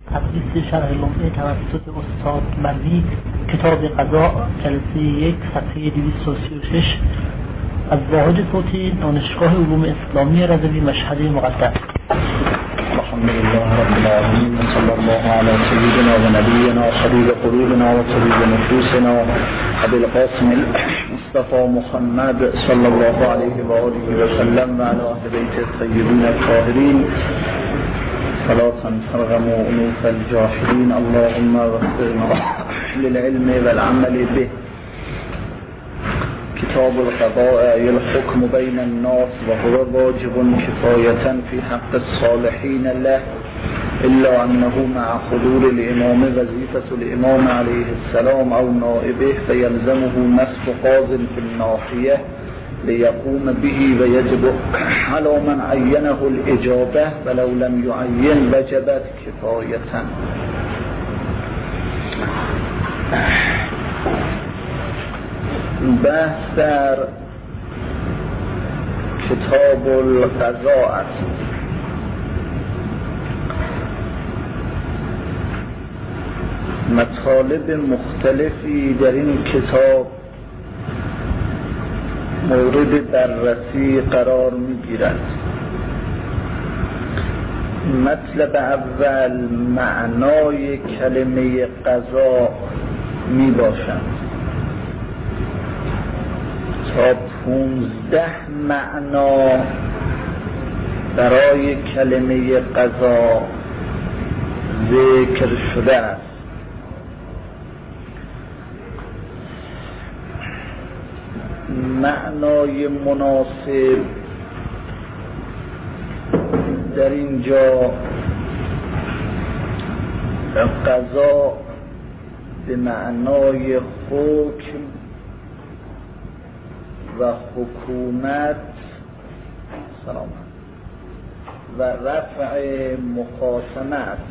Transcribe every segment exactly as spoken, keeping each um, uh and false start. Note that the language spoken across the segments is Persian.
تدریس شرح لمعه توسط استاد مزید، کتاب قضا، جلسه یک، صفحه دویست و سی و شش، از واحد صوتی دانشگاه علوم اسلامی رضوی مشهد مقدس. الحمدلله رب العالمین و صلی الله علی سیدنا و نبینا حبیب قلوبنا و طبیب نفوسنا ابی القاسم مصطفى محمد صلی الله علیه و آله و سلم و علی اهل بیت الطیبین الطاهرین صلاة ترغم انوف الجاهلین. اللهم وفقنا للعلم والعمل به. کتاب القضاء ای الحکم بین الناس و هو واجب کفایة فی حق الصالحین له الا انه مع حضور الامام وظیفة الامام علیه السلام او نائبه فیلزمه نصب قاض فی الناحیه لیقوم به و یجب على من عینه الاجابه ولو لم یعین وجبت کفایة. بحث در کتاب القضاء است. مطالب مختلفی در این کتاب مورد بررسی قرار می‌گیرد. مطلب اول معنای کلمه قضا می باشد. تا پونزده معنا برای کلمه قضا ذکر شده است. معنای مناسب در اینجا قضا به معنای حکم و حکومت سلام و رفع مخاصمه است.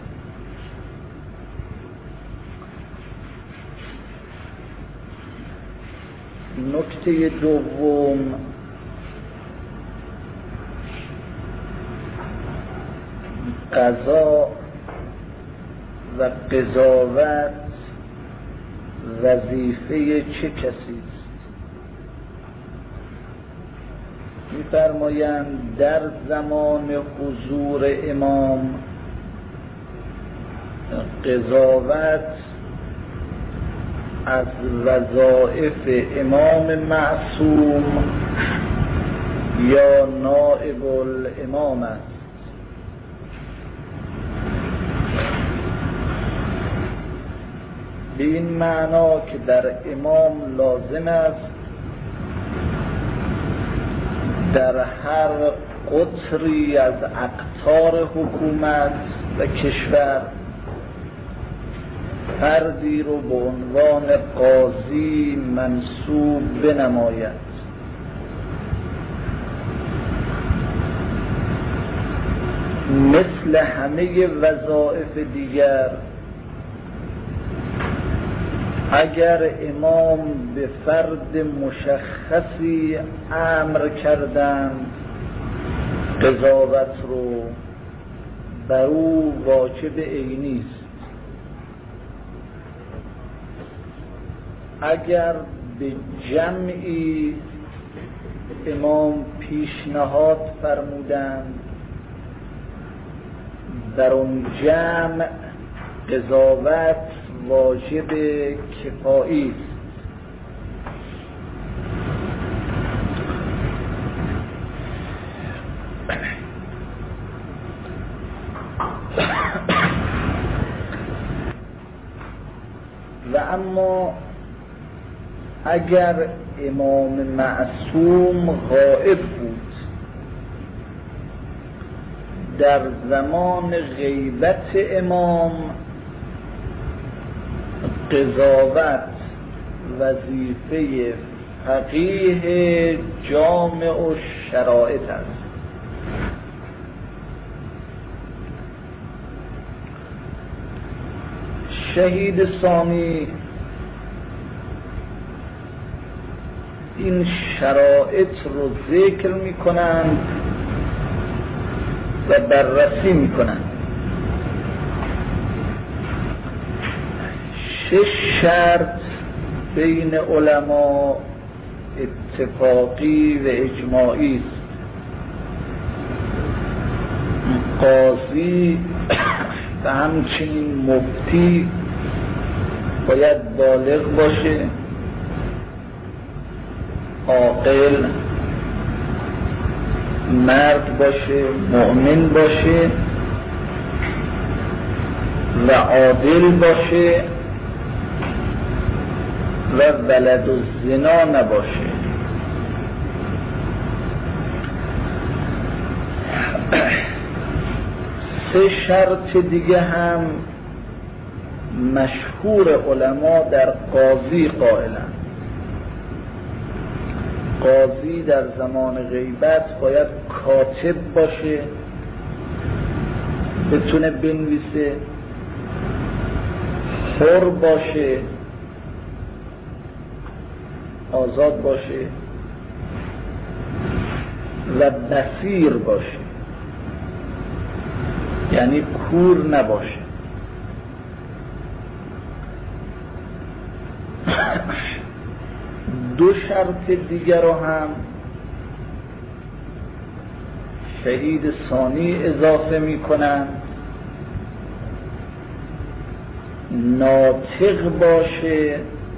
نکته دوم قضا و قضاوت وظیفه چه کسی است؟ می‌فرمایند در زمان حضور امام قضاوت از وظایف امام معصوم یا نائب الامام است. به این معنا که در امام لازم است در هر قطری از اقطار حکومت و کشور فردی رو به عنوان قاضی منصوب بنماید. مثل همه وظایف دیگر اگر امام به فرد مشخصی امر کردند قضاوت رو، بر او واجب عینی است. اگر به جمعی امام پیشنهاد فرمودند در اون جمع قضاوت واجب کفایی است. و اما اگر امام معصوم غائب بود در زمان غیبت امام قضاوت وظیفه فقیه جامع و شرایط است. شهید ثانی این شرایط رو ذکر می کنند و بررسی می کنند. سه شرط بین علما اتفاقی و اجماعی است. قاضی و همچنین مفتی باید بالغ باشه، عاقل، مرد باشه، مؤمن باشه و عادل باشه و ولد الزنا نباشه. سه شرط دیگه هم مشهور علما در قاضی قائلند. قاضی در زمان غیبت باید کاتب باشه، بتونه بنویسه، حر باشه، آزاد باشه و بصیر باشه، یعنی کور نباشه. دو شرط دیگر رو هم شهید ثانی اضافه می کنن، ناطق باشه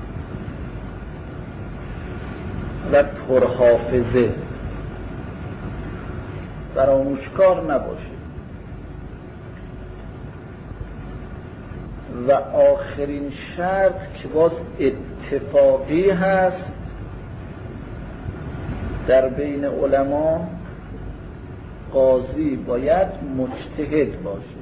و پرحافظه، فراموشکار نباشه. و آخرین شرط که باز اتفاقی هست در بین علما، قاضی باید مجتهد باشه.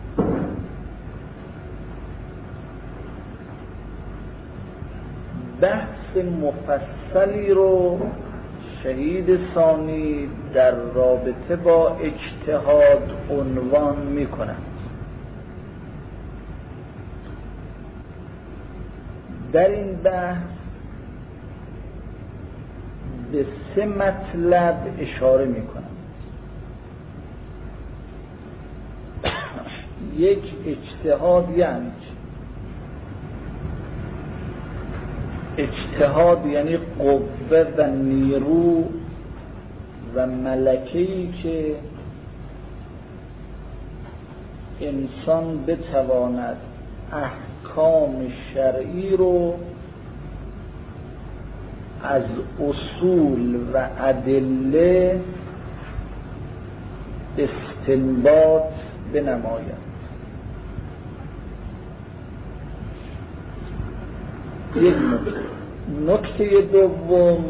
بحث مفصلی رو شهید ثانی در رابطه با اجتهاد عنوان می کنند. در این بحث به سه مطلب اشاره می کنند. یک، اجتهاد یعنی اجتهاد یعنی قوه و نیرو و ملکه‌ای که انسان بتواند احکام شرعی رو از اصول و ادله استنباط بنماید. یک نکته. نکته دوم،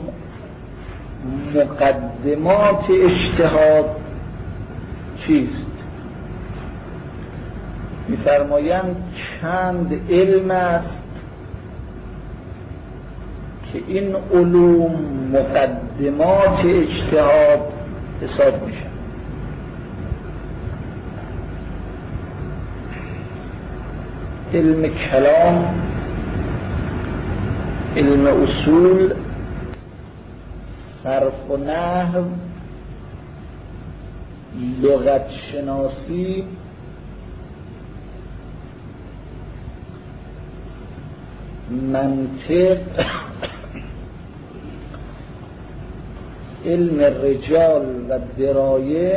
مقدمات اجتهاد چیست؟ می‌فرمایند چند علم است که این علوم مقدمات اجتهاد حساب میشن. علم کلام، علم اصول، صرف و نحو، لغت شناسی، منطق، علم رجال و درایه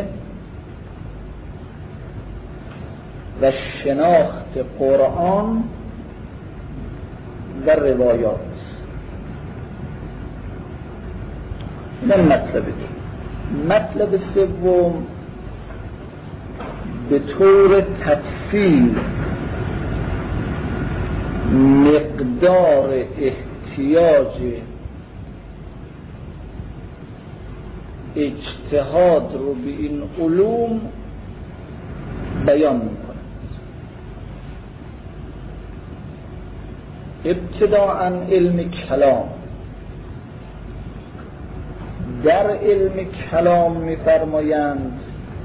و شناخت قرآن و روایات. این مطلب دو. مطلب سوم، به طور تفصیل مقدار احتیاج اجتهاد رو به این علوم بیان می‌کند. ابتداءً علم کلام. در علم کلام می‌فرمایند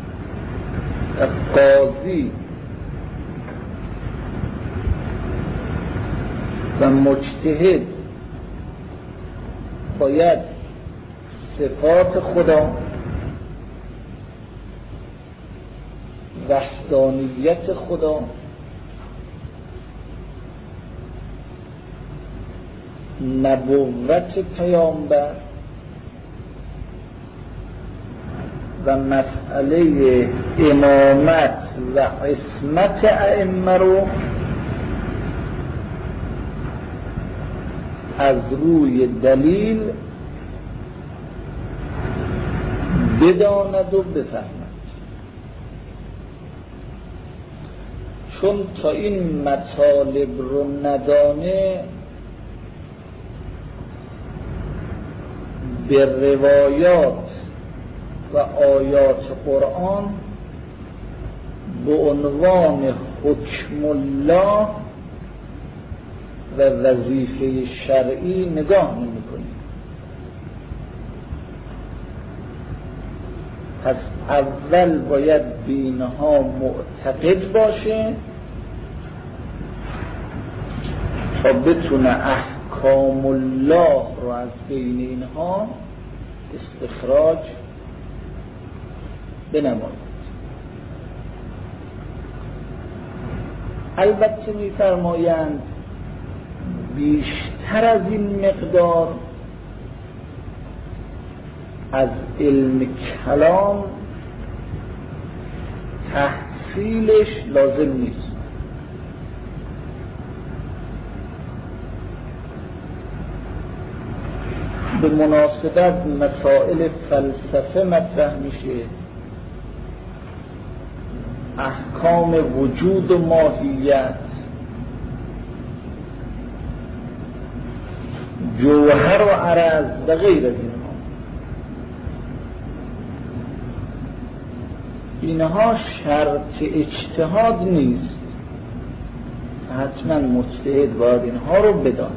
قاضی و مجتهد باید صفات خدا، وحدانیت خدا، نبوت پیامبر و مسئله امامت و عصمت ائمه رو از روی دلیل بداند و بفهمد. چون تا این مطالب رو ندانه به روایات و آیات قرآن به عنوان حکم الله و وظیفه شرعی نگاه نمی کنیم. پس اول باید به اینها معتقد باشه تا بتونه احکام الله رو از بین اینها استخراج بنماید. البته می‌فرمایند بیشتر از این مقدار از علم کلام تحصیلش لازم نیست. به مناسبت مسائل فلسفه مطرح میشه، احکام وجود و ماهیت، جوهر و عرض و غیر از اینها. اینها شرط اجتهاد نیست، حتما مجتهد باید اینها رو بداند.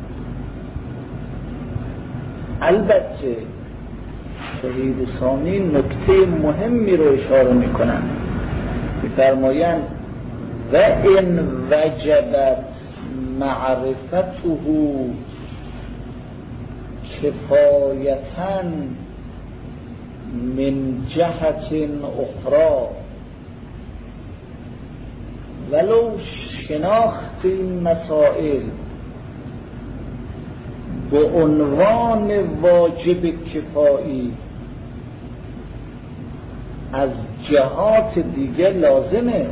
البته شهید ثانی نکته مهمی رو اشاره میکنن، می‌فرمایند و ان وجبت معرفته کفایتاً من جهت اخرى، ولو شناخت این مسائل به عنوان واجب کفایی از جهات دیگه لازمه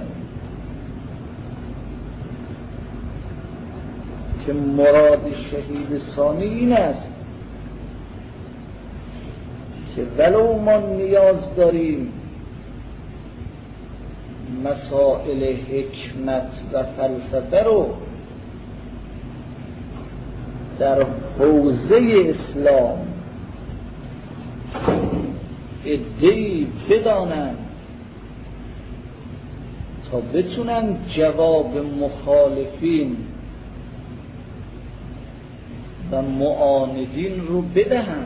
که مراد شهید ثانی این است که ولو ما نیاز داریم مسائل حکمت و فلسفه رو در حوزه اسلام عده‌ای بدانند تا بتونن جواب مخالفین و معاندین رو بدهند.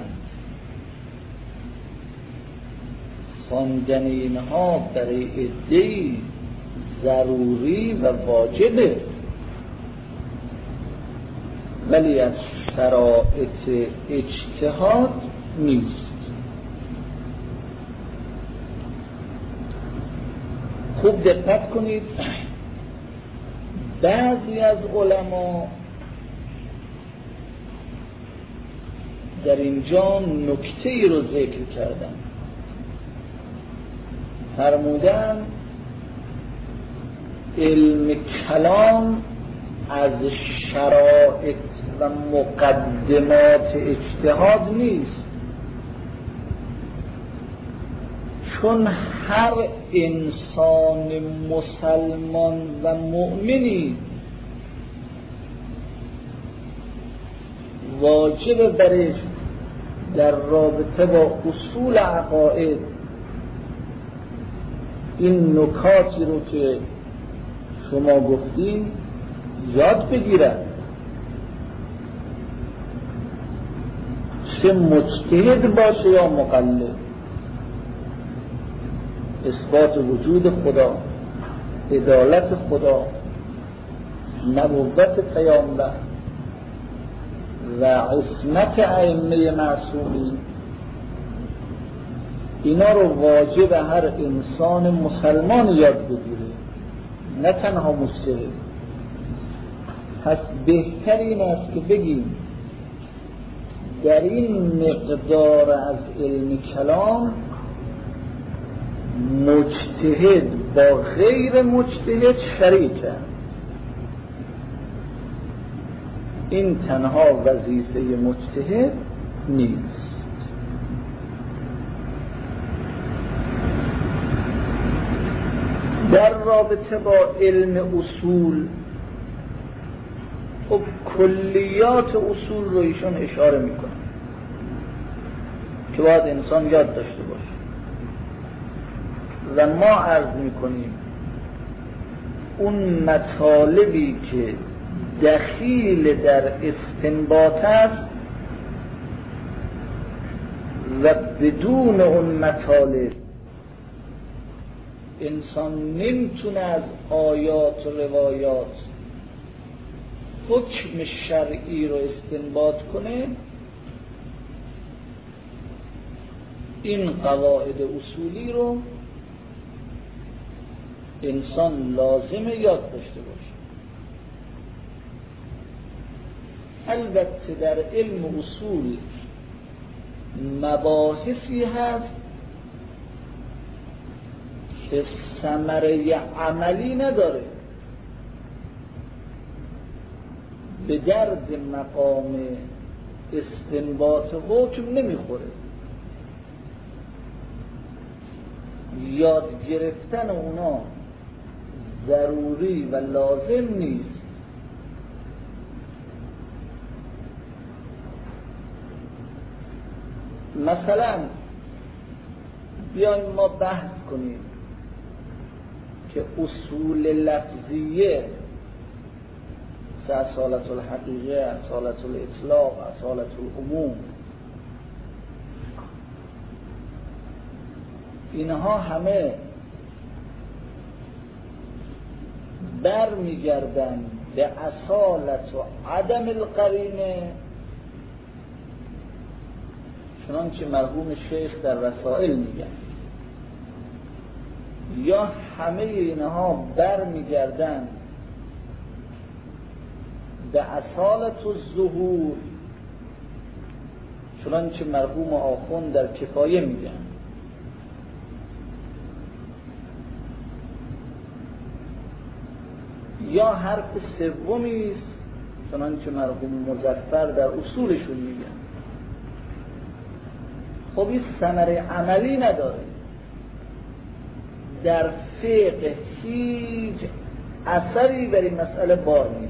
خواندن اینها برای عده‌ای ضروری و واجبه، ولی از شرایط اجتهاد نیست. خوب دقت کنید، بعضی از علما در اینجا نکته ای رو ذکر کردن، فرمودن علم کلام از شرایط و مقدمات اجتهاد نیست، چون هر انسان مسلمان و مؤمنی واجب برش در رابطه با اصول عقاید این نکاتی رو که شما گفتین یاد بگیرد، چه مجتهد باشه یا مقلد. اثبات وجود خدا، عدالت خدا، نبوت پیامبر و عصمت ائمه معصومین، اینا رو واجب هر انسان مسلمان یاد بگیره، نه تنها مجتهد. پس بهتر این است که بگیم در این مقدار از علم کلام مجتهد با غیر مجتهد شریکه. این تنها وظیفه مجتهد نیست. در رابطه با علم اصول، خب کلیات اصول رو ایشون اشاره میکنه که باید انسان یاد داشته باشه و ما عرض میکنیم اون مطالبی که دخیل در استنباط است و بدون اون مطالب انسان نمیتونه از آیات و روایات حکم شرعی رو استنباط کنه. این قواعد اصولی رو انسان لازمه یاد داشته باشه. البته در علم اصول مباحثی هست که ثمره عملی نداره، به درد مقام استنباط حکم نمیخوره. یاد گرفتن اونا ضروری و لازم نیست. مثلا بیایم ما بحث کنیم که اصول لفظیه، اصالت الحقیقه، اصالت الاطلاق، اصالت العموم، اینها همه بر میگردن به اصالت و عدم القرینه، چنانچه مرحوم شیخ در رسائل میگن، یا همه اینها بر میگردن به اصالت الظهور، چنانچه مرحوم آخوند در کفایه میگن. یا حرف سومی است، چنانچه مرحوم مظفر در اصولشون میگن. خب این ثمره عملی نداره. در فقه هیچ اثری بر این مسئله بار نیست.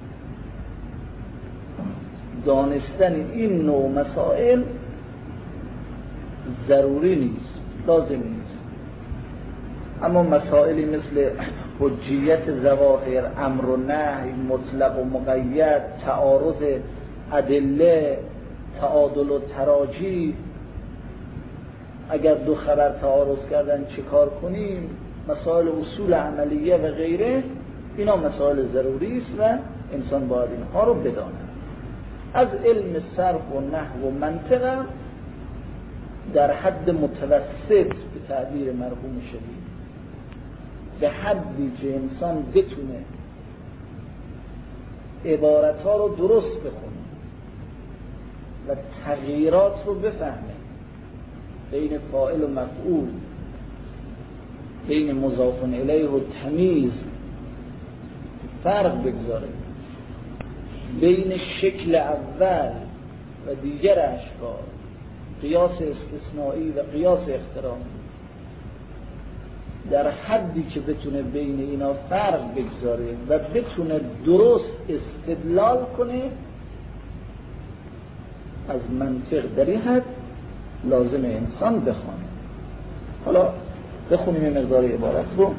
دانستن این نوع مسائل ضروری نیست، لازم نیست. اما مسائلی مثل حجیت ظواهر، امر و نهی، مطلق و مقید، تعارض ادله، تعادل و تراجی، اگر دو خبر تعارض کردن چه کار کنیم، مسائل اصول عملیه و غیره، اینا مسائل ضروری است و انسان باید اینها رو بداند. از علم صرف و نحو و منطق در حد متوسط به تعبیر مرحوم شدید، به حدی که انسان بتونه عبارتها رو درست بخونه و تغییرات رو بفهمه، بین فاعل و مفعول، بین مضاف الیه و تمیز فرق بگذاره، بین شکل اول و دیگر اشکال، قیاس استثنایی و قیاس اقترانی، در حدی که بتونه بین اینا فرق بگذاره و بتونه درست استدلال کنه از منطق، در این حد لازم انسان بخونه. حالا بخونیم این مقدار عبارت رو.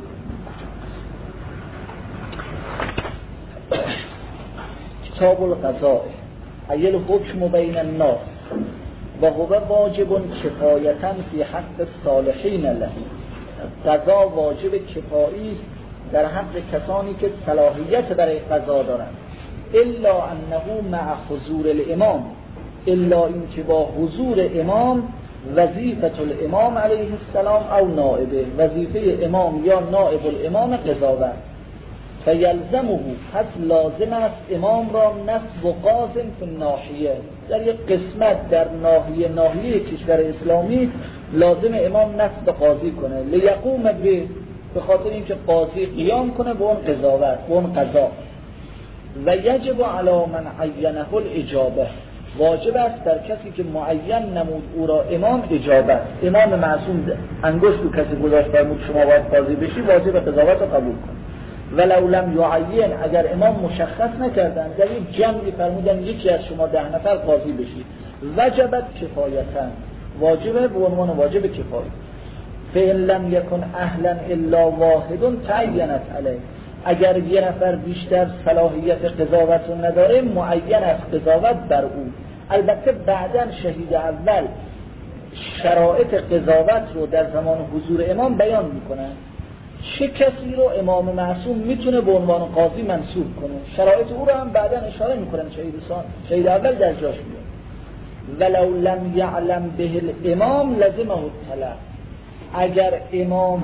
کتاب القضاء ایل حکم بین الناس و هو واجب کفایتا فی حق الصالحین له. قضا واجب کفایی در حق کسانی که صلاحیت برای قضا دارند، الا انه مع حضور الامام، الا اینکه با حضور امام، وظیفه الامام علیه السلام او نائبه، وظیفه امام یا نائب الامام قضاوت. فیلزمه، پس لازم است امام را نصب و قاضٍ فی الناحیه، در یک قسمت در ناحیه ناحیه کشور اسلامی لازم امام نصب قاضی کنه، لیقوم به، به خاطر اینکه قاضی قیام کنه به اون قضاوت، به اون قضا. و یجب علی من عینه الاجابه، واجب است در کسی که معین نمود او را امام اجابت. امام معصوم انگشت رو کسی گذاشت فرمود شما باید قاضی بشی، واجب قضاوت رو قبول کن. ولو لم یعین، اگر امام مشخص نکردن در یک جمعی فرمودن یکی از شما ده نفر قاضی بشی، وجبت کفایتا، واجبه به عنوان واجب کفایه. فإن لم یکن اهلا الا واحد تعینت علیه، اگر یه نفر بیشتر صلاحیت قضاوت رو نداره معین است قضاوت بر او. البته بعداً شهید اول شرایط قضاوت رو در زمان حضور امام بیان میکنن، چه کسی رو امام معصوم میتونه به عنوان قاضی منصوب کنه، شرایط او رو هم بعداً اشاره میکنن شهید سان شهید اول در جاش میاد. ولو لم یعلم به الامام لزمه الطلب، اگر امام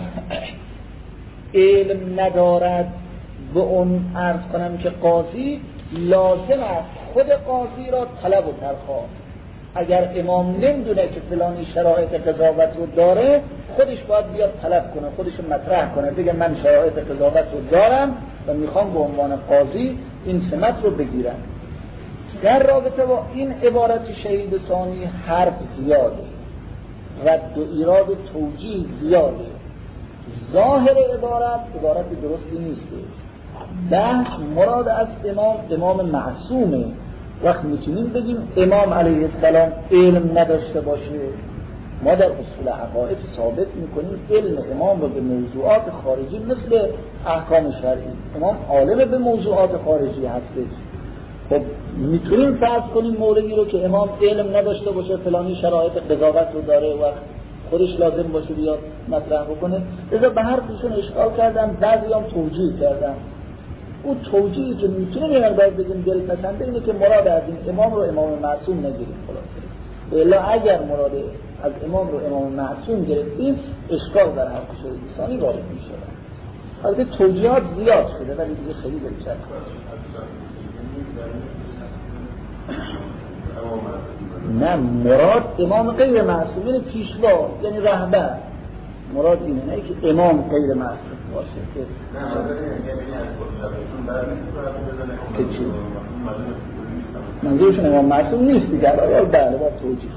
علم ندارد به اون عرض کنم که قاضی، لازم است خود قاضی را طلب و ترخواه. اگر امام نمیدونه که فلانی شرایط قضاوت رو داره، خودش باید بیاد طلب کنه، خودش مطرح کنه، بگه من شرایط قضاوت رو دارم و میخوام به عنوان قاضی این سمت رو بگیرم. در رابطه با این عبارت شهید ثانی حرف زیاده، رد و ایراد و توجیه زیاده. ظاهر عبارت عبارت درستی نیست. بحث مراد از امام امام معصومه. وقت میتونیم بگیم امام علیه السلام علم نداشته باشه، ما در اصول عقاید ثابت میکنیم علم امام رو به موضوعات خارجی مثل احکام شرعی، امام عالم به موضوعات خارجی هستش. خب میتونیم فرض کنیم موردی رو که امام علم نداشته باشه، فلانی شرایط قضاوت رو داره و خودش لازم باشه بیاد مطرح بکنه. لذا به هر دوشون اشکال کردن، بعضی هم توجیه کردن. اون توجیهی که میتونه یه مقدار بگیم دلپسنده اینه که مراد از این امام رو امام معصوم نگیریم خلاصه. الا اگر مراد از امام رو امام معصوم گرفتیم اشکال در حق شهید ثانی وارد میشه. البته توجیهات زیاد شده ولی دیگه خیلی دلچسب نه، مراد امام غیر معصوم یعنی پیشوا، یعنی رهبر. مراد اینه نه که امام غیر معصوم باشه که که چی؟ منظورشون امام معصوم نیست دیگر. بله با توجیه.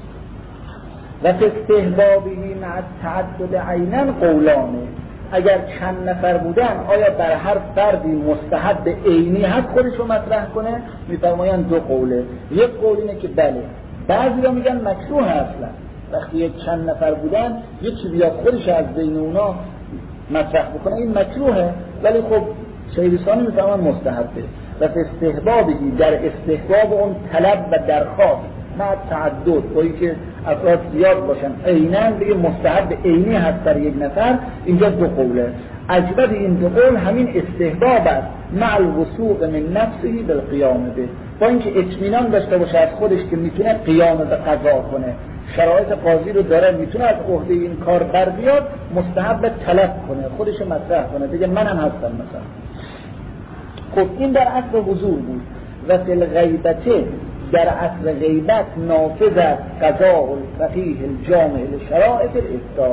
و فی استحبابه مع التعدد عینا قولانه، اگر چند نفر بودن آیا بر هر فردی مستحب عینی هست خودش رو مطرح کنه؟ میفرمایند دو قوله. یک قول اینه که بله، بعضی ها میگن مکروه اصلا، وقتی یک چند نفر بودن یکی بیاد خودش از بین اونا مطرح بکنه این مکروهه، ولی خب شهید ثانی میفرمان مستحبه. و استحبابی در استحباب اون طلب و درخواست مع تعدد، با اینکه افراد زیاد باشن عیناً دیگه مستحب عینی هست در یک نفر. اینجا دو قوله. اجبد این دو قول همین استحباب است مع الوثوق من نفسه بالقیام به، با اینکه اطمینان داشته باشه از خودش که میتونه قیام به قضا کنه، شرایط قاضی رو داره، میتونه از عهده این کار بر بیاد، مستحب طلب کنه، خودش مطرح کنه، بگه منم هستم مثلا. خب این در اصل حضور بود. و فی الغیبته، در اصل غیبت نافذ است قضاء الفقیه الجامع لشرائط الافتاء،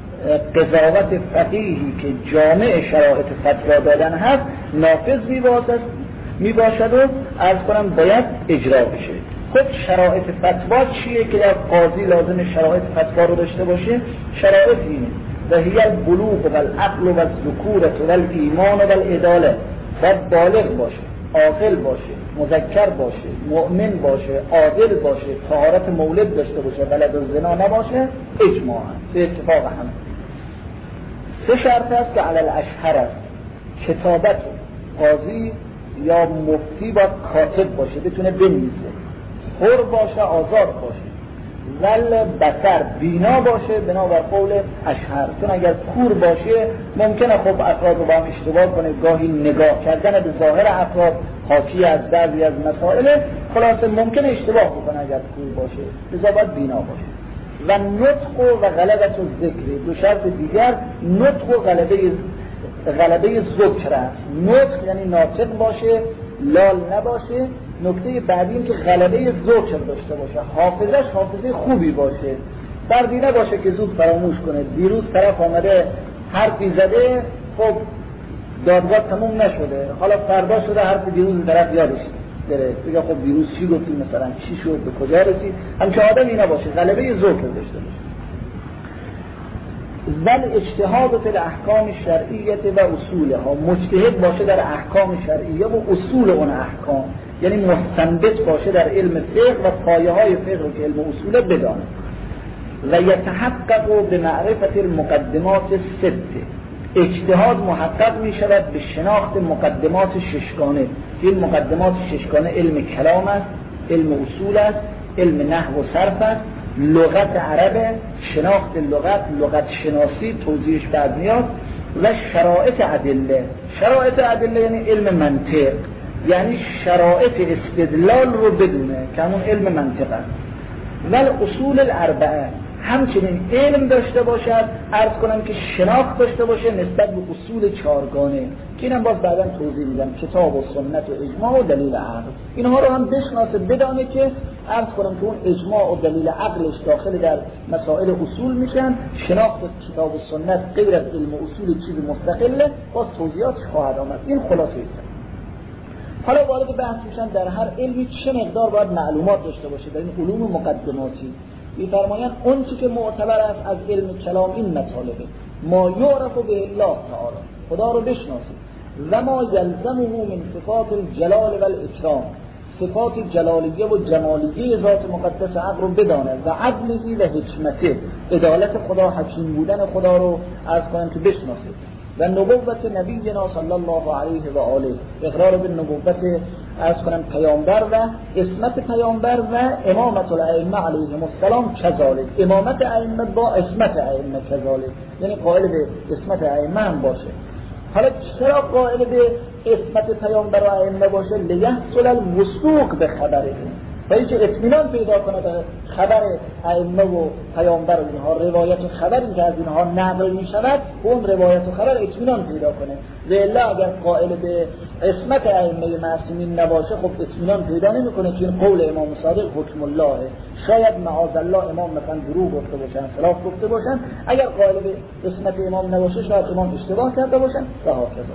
قضاوت فقیهی که جامع شرایط فتوا دادن هست نافذ میباشد و عرض کنم باید اجرا بشه. خب شرایط فتوا چیه که در قاضی لازم شرایط فتوا رو داشته باشه؟ شرایط اینه: و هی البلوغ و العقل و الذکورة و الایمان و العداله، باید بالغ باشه، عاقل باشه، مذکر باشه، مؤمن باشه، عادل باشه، طهارت مولد داشته باشه، ولد الزنا نباشه، اجماعاً به اتفاق همه. سه شرط است که علی الاشهر است: کتابت قاضی یا مفتی باید کاتب باشه، بتونه بنویسه، حر باشه، آزاد باشه، ول بصر بینا باشه بنابر قول اشهر. چون اگر کور باشه ممکنه خب افراد رو با هم اشتباه کنه، گاهی نگاه کردن به ظاهر افراد حاکی از بعضی از مسائل خلاصه ممکنه اشتباه بکنه اگر کور باشه، لذا باید بینا باشه. و نطق و غلبت الذکر، دو شرط دیگر: نطق و غلبه غلبه ذکر است. نطق یعنی ناطق باشه، لال نباشه. نکته بعدی این که غلبه ذکر داشته باشه، حافظش حافظه خوبی باشه، بردی نباشه که زود فراموش کنه. دیروز طرف آمده حرفی زده، خب دادگاه تموم نشده، حالا فردا شده حرف دیروز طرف یادش بره، بگه خب دیروز چی گفتیم، مثلا چی شد، به کجا رسید. همچه آدمی نباشه، غلبه ذکر داشته باشه. ول اجتهاد فی الاحکام الشرعیه و اصولها، مجتهد باشه در احکام شرعیه و اصول اون احکام، یعنی مستنبط باشه در علم فقه و پایه های فقه رو که علم اصوله بدانه. و یتحقق به معرفت المقدمات الست، اجتهاد محقق می شود به شناخت مقدمات ششگانه. این مقدمات ششگانه علم کلام است، علم اصول است، علم نحو و صرف است، لغت عربه، شناخت لغت، لغت شناسی، توضیحش بعد میاد، و شرایط ادله. شرایط ادله یعنی علم منطق، یعنی شرایط استدلال رو بدونه که همون علم منطق است. ول اصول الاربعه، همچنین علم داشته باشد، عرض کنم که شناخت داشته باشه نسبت به اصول چهارگانه که اینم باز بعدا توضیح میدم، کتاب و سنت و اجماع و دلیل عقل. اینها رو هم بشناسه، بدانه که عرض کنم که اون اجماع و دلیل عقلش داخل در مسائل اصول میشن. شناخت کتاب و سنت غیر از علم اصول چیز مستقله، باز توضیحات خواهد آمد. این خلاصه است. حالا وارد بحث میشن در هر علمی چه مقدار باید معلومات داشته باشه در این علوم مقدماتی. می‌فرمایند اون چیزی که معتبر است از علم کلام این مطالبه: ما یعرف به الله تعالی، خدا رو بشناسید، و ما یلزمه من صفات الجلال و الاکرام، صفات جلالیه و جمالیه ذات مقدس حق رو بدانه، و عدله و حکمته، عدالت خدا، حکیم بودن خدا رو عرض کنم که بشناسید، و نبوت نبینا صلی الله علیه و آله، اقرار به نبوت عرض کنم پیامبر و اسمت پیامبر و امامت الائمه علیهم السلام کذالک، امامت ائمه با اسمت ائمه کذالک، یعنی قائل به اسمت ائمه هم باشه. حالا چرا قائل به اسمت پیامبر و ائمه باشه؟ لیحصل الوثوق به خبره، برای که اطمینان پیدا کنه به خبر ائمه و پیامبر و اینها، روایت و خبری که از اینها نقل می شود، اون روایت و خبر اطمینان پیدا کنه. والا اگر قائل به اسمت ائمه معصومین نباشه، خب اطمینان پیدا نمیکنه که این قول امام صادق حکم الله. شاید معاذ الله امام مثلا دروغ گفته باشن، خلاف گفته باشن، اگر قائل به اسمت امام نباشه شاید امام اشتباه کرده باشن و هكذا.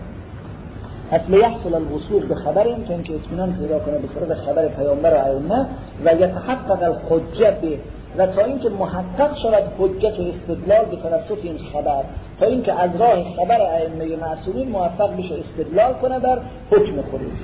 اصل یحصل الوصول به خبر این که اینکه اطمینان پیدا کنه به طرف خبر پیامبر و ائمه، و یتحقق الحجت، و تا اینکه محقق شود حجت استدلال به توسط این خبر، تا اینکه از راه خبر ائمه معصومین موفق بشه استدلال کنه در حکم خودش.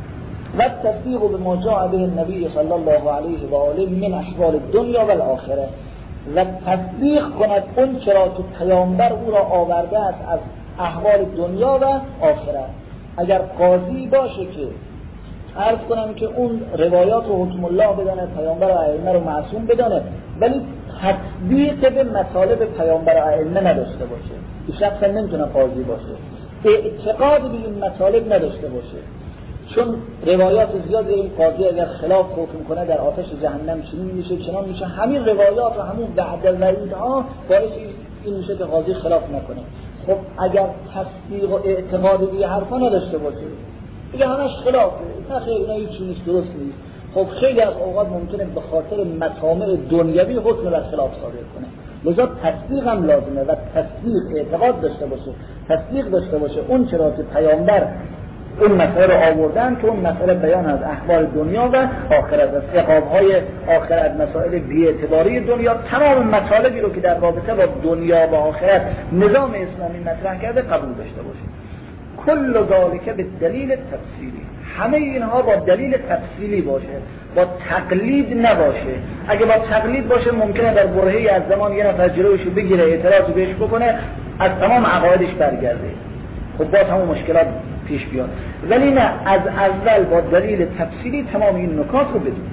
و تصدیق به ما جاء به النبی صلی الله علیه و آله من احوال دنیا و الاخره، و تصدیق کند اون چرا که پیامبر او را آورده است از احوال دنیا و آخرت. اگر قاضی باشه که عرض کنم که اون روایات و حکم الله بدانه، پیامبر و ائمه رو معصوم بدانه، ولی تطبیق به مطالب پیامبر و ائمه نداشته باشه، این شخصا نمیتونه قاضی باشه. اعتقاد به این مطالب نداشته باشه، چون روایات زیاد این قاضی اگر خلاف حکم کنه در آتش جهنم چنین میشه چنان میشه، همین روایات و همون وعد الوعیدها باعث این میشه که قاضی خلاف نکنه. خب اگر تصدیق و اعتقاد به حرفا نداشته باشه، دیگه همش خلافه، نه خیلی اینا هیچ چیز درست نیست. خب خیلی از اوقات ممکنه به خاطر مطامع دنیوی حکم بر خلاف صادر کنه، لذا تصدیق هم لازمه و تصدیق اعتقاد داشته باشه، تصدیق داشته باشه اون چرا که پیامبر اون مسئله رو آوردن که اون مسئله بیان از احوال دنیا و آخرت است، عقاب‌های آخرت، مسائل بی‌اعتباری دنیا، تمام مطالبی رو که در رابطه با دنیا و آخرت نظام اسلامی مطرح کرده قبول داشته باشه. کل ذالک به دلیل تفصیلی، همه اینها با دلیل تفصیلی باشه، با تقلید نباشه. اگه با تقلید باشه ممکنه در برهه‌ای از زمان یه نفر جلوشو بگیره، اعتراضی بهش بکنه، از تمام عقایدش برگرده، خب باز همون مشکلات پیش بیاد. ولی نه، از اول با دلیل تفصیلی تمام این نکات رو بدون.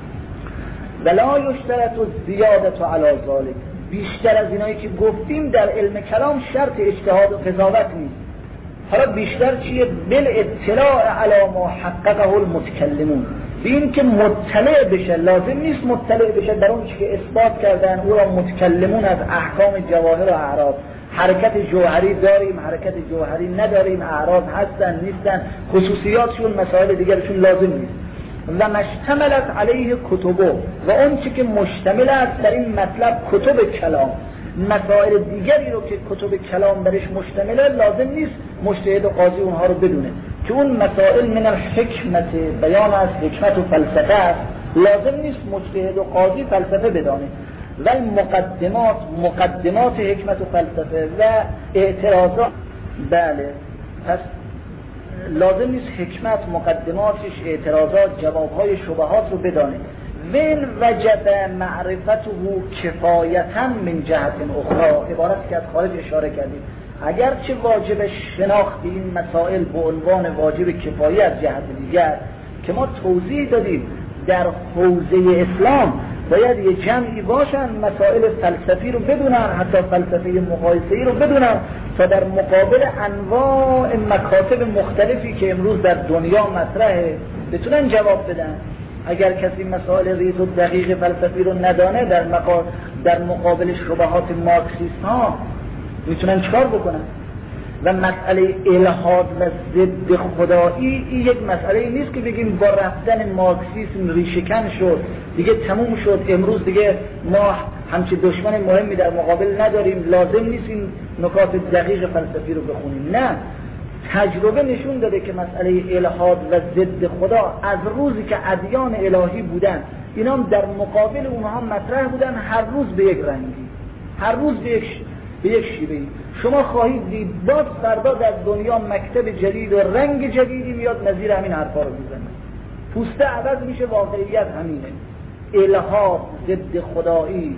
ولا یشترط زیادت علی ذلک، بیشتر از اینایی که گفتیم در علم کلام شرط اجتهاد و قضاوت نیست. حالا بیشتر چیه؟ بل اطلاع علی ما حققه المتکلمون، این که مطلع بشه، لازم نیست مطلع بشه در اون چی که اثبات کردن او را متکلمون از احکام جواهر و اعراض، حرکت جوهری داریم، حرکت جوهری نداریم، اعراض هستن نیستن، خصوصیاتشون مسائل دیگرشون لازم نیست. و مشتملت علیه کتبه، و اون چی که مشتمل است در این مطلب کتب کلام، مسائل دیگری رو که کتب کلام برش مشتمله لازم نیست مجتهد و قاضی اونها رو بدونه، که اون مسائل من الحکمت بیان است، حکمت و فلسفه است، لازم نیست مجتهد و قاضی فلسفه بدانه. و مقدمات مقدمات حکمت و فلسفه و اعتراضات، بله، پس لازم نیست حکمت مقدماتش، اعتراضات، جوابهای شبهات رو بدانه. وین وجب معرفته کفایتا من جهت اخرى، عبارت که از خارج اشاره کردیم، اگرچه واجب شناخت این مسائل به عنوان واجب کفایی از جهت دیگر که ما توضیح دادیم در حوزه اسلام باید یه جمعی باشن مسائل فلسفی رو بدونن، حتی فلسفه مقایسه‌ای رو بدونن تا در مقابل انواع مکاتب مختلفی که امروز در دنیا مطرحه بتونن جواب بدن. اگر کسی مسائل ریز و دقیق فلسفی رو ندانه در مقابل در مقابل شبهات مارکسیست ها میتونن چکار بکنن؟ و مسئله الحاد و ضد خدایی این یک مسئله نیست که بگیم با رفتن مارکسیسم ریشه‌کن شد دیگه تموم شد، امروز دیگه ما همچه دشمن مهمی در مقابل نداریم، لازم نیست این نکات دقیق فلسفی رو بخونیم. نه، تجربه نشون داده که مسئله الحاد و ضد خدا از روزی که ادیان الهی بودن اینا در مقابل اونها مطرح بودن، هر روز به یک رنگی، هر روز به یک به یک شیوهی. شما خواهید دید باز فردا در دنیا مکتب جدید و رنگ جدیدی میاد نظیر همین حرفا رو میزنه، پوسته عوض میشه، واقعیت همینه. الحاد، ضد خدایی،